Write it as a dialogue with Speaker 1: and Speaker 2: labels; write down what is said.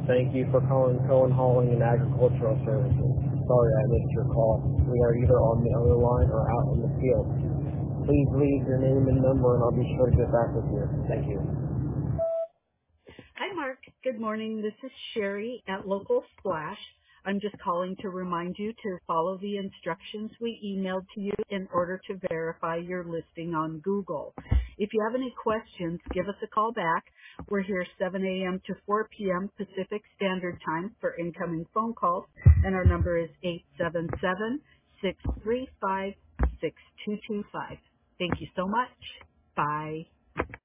Speaker 1: Thank you for calling Cohen Hauling and Agricultural Services. Sorry I missed your call. We are either on the other line or out in the field. Please leave your name and number and I'll be sure to get back with you. Thank you.
Speaker 2: Hi, Mark. Good morning. This is Sherry at Local Splash. I'm just calling to remind you to follow the instructions we emailed to you in order to verify your listing on Google. If you have any questions, give us a call back. We're here 7 a.m. to 4 p.m. Pacific Standard Time for incoming phone calls, and our number is 877-635-6225. Thank you so much. Bye.